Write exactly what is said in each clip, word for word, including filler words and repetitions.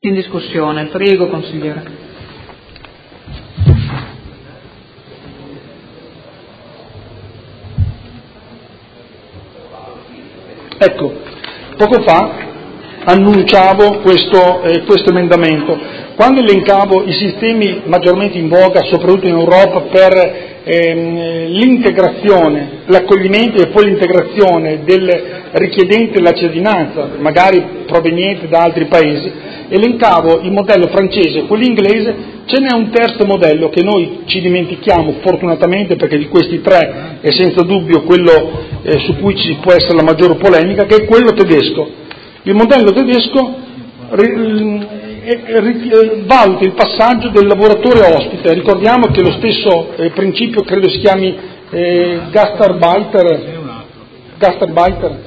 in discussione. Prego, consigliere. Ecco, poco fa annunciavo questo, eh, questo emendamento. Quando elencavo i sistemi maggiormente in voga, soprattutto in Europa, per ehm, l'integrazione, l'accoglimento e poi l'integrazione del richiedente la cittadinanza, magari proveniente da altri paesi, elencavo il modello francese e quello inglese. Ce n'è un terzo modello che noi ci dimentichiamo fortunatamente, perché di questi tre è senza dubbio quello eh, su cui ci può essere la maggiore polemica, che è quello tedesco. Il modello tedesco valuta il passaggio del lavoratore ospite. Ricordiamo che lo stesso eh, principio, credo si chiami eh, Gastarbeiter, Gastarbeiter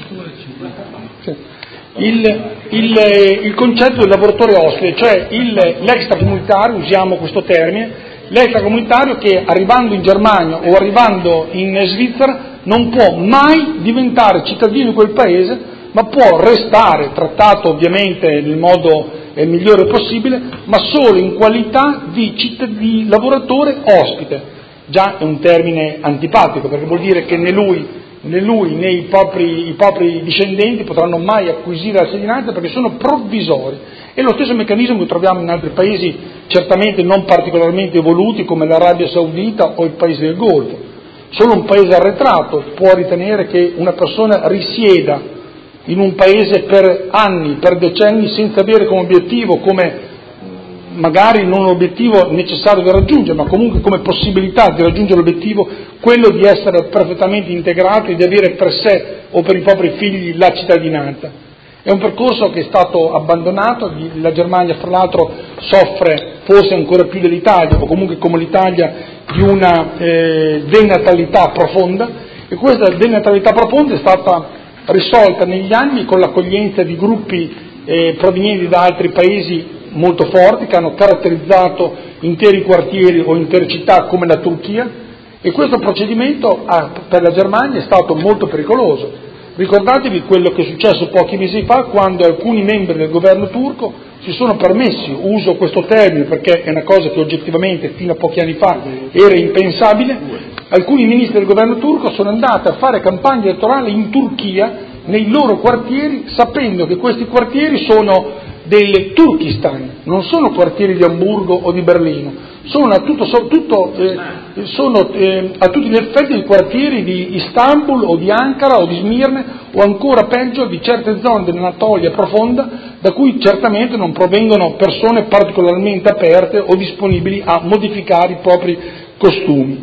sì. il, il, il concetto del lavoratore ospite, cioè il, l'extracomunitario, usiamo questo termine, l'extracomunitario che arrivando in Germania o arrivando in Svizzera non può mai diventare cittadino di quel paese, ma può restare, trattato ovviamente nel modo eh, migliore possibile, ma solo in qualità di, cittad- di lavoratore ospite. Già è un termine antipatico, perché vuol dire che né lui né, lui, né i, propri, i propri discendenti potranno mai acquisire la cittadinanza, perché sono provvisori. E lo stesso meccanismo che troviamo in altri paesi certamente non particolarmente evoluti, come l'Arabia Saudita o i paesi del Golfo. Solo un paese arretrato può ritenere che una persona risieda in un paese per anni, per decenni, senza avere come obiettivo, come magari non un obiettivo necessario da raggiungere, ma comunque come possibilità di raggiungere l'obiettivo, quello di essere perfettamente integrato e di avere per sé o per i propri figli la cittadinanza. È un percorso che è stato abbandonato, la Germania fra l'altro soffre forse ancora più dell'Italia, o comunque come l'Italia, di una eh, denatalità profonda, e questa denatalità profonda è stata risolta negli anni con l'accoglienza di gruppi eh, provenienti da altri paesi molto forti, che hanno caratterizzato interi quartieri o intere città come la Turchia, e questo procedimento ha, per la Germania è stato molto pericoloso. Ricordatevi quello che è successo pochi mesi fa, quando alcuni membri del governo turco si sono permessi, uso questo termine perché è una cosa che oggettivamente fino a pochi anni fa era impensabile, alcuni ministri del governo turco sono andati a fare campagna elettorale in Turchia, nei loro quartieri, sapendo che questi quartieri sono del Turkistan, non sono quartieri di Amburgo o di Berlino, sono a, tutto, tutto, eh, sono, eh, a tutti gli effetti i quartieri di Istanbul o di Ankara o di Smirne, o ancora peggio di certe zone dell'Anatolia profonda, da cui certamente non provengono persone particolarmente aperte o disponibili a modificare i propri costumi.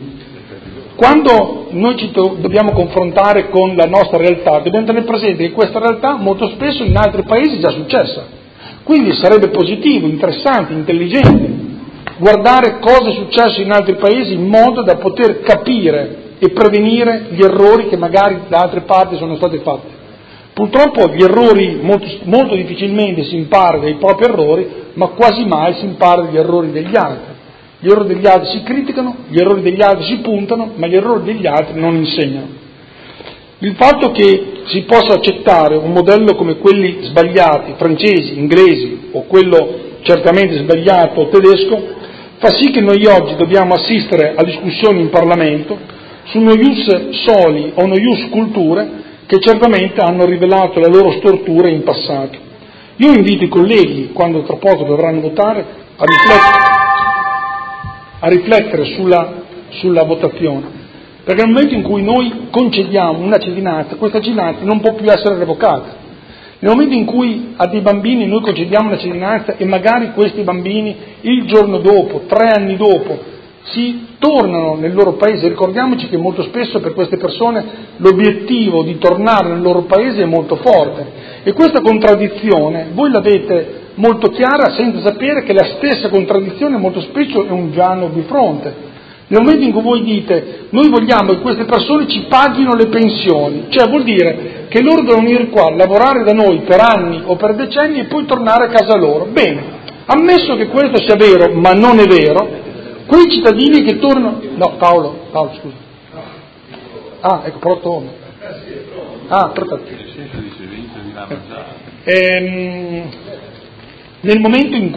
Quando noi ci to- dobbiamo confrontare con la nostra realtà, dobbiamo tenere presente che questa realtà molto spesso in altri paesi è già successa. Quindi sarebbe positivo, interessante, intelligente guardare cosa è successo in altri paesi in modo da poter capire e prevenire gli errori che magari da altre parti sono stati fatti. Purtroppo gli errori molto, molto difficilmente si impara dai propri errori, ma quasi mai si impara dagli errori degli altri. Gli errori degli altri si criticano, gli errori degli altri si puntano, ma gli errori degli altri non insegnano. Il fatto che si possa accettare un modello come quelli sbagliati, francesi, inglesi, o quello certamente sbagliato tedesco, fa sì che noi oggi dobbiamo assistere a discussioni in Parlamento su uno ius soli o uno ius culture che certamente hanno rivelato la loro stortura in passato. Io invito i colleghi, quando tra poco dovranno votare, a riflettere, a riflettere sulla, sulla votazione. Perché nel momento in cui noi concediamo una cittadinanza, questa cittadinanza non può più essere revocata. Nel momento in cui a dei bambini noi concediamo una cittadinanza e magari questi bambini il giorno dopo, tre anni dopo, si tornano nel loro paese, ricordiamoci che molto spesso per queste persone l'obiettivo di tornare nel loro paese è molto forte. E questa contraddizione voi l'avete molto chiara senza sapere che la stessa contraddizione molto spesso è un vano di fronte. Nel momento in cui voi dite noi vogliamo che queste persone ci paghino le pensioni, cioè vuol dire che loro devono venire qua a lavorare da noi per anni o per decenni e poi tornare a casa loro. Bene, ammesso che questo sia vero, ma non è vero, quei cittadini che tornano... No, Paolo, Paolo scusa. Ah, ecco, pronto. Ah, perfetto. Ehm, Nel momento in